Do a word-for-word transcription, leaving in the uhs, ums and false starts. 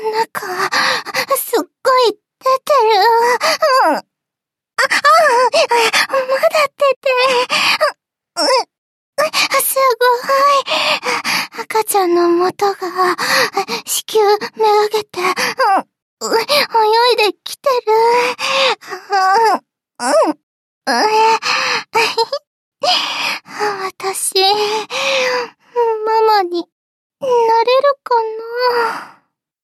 中、すっごい出てる。うん。あ、あ、まだ出て。うん、すごい。赤ちゃんの元が、子宮めがけて、うん、泳いできてる。うん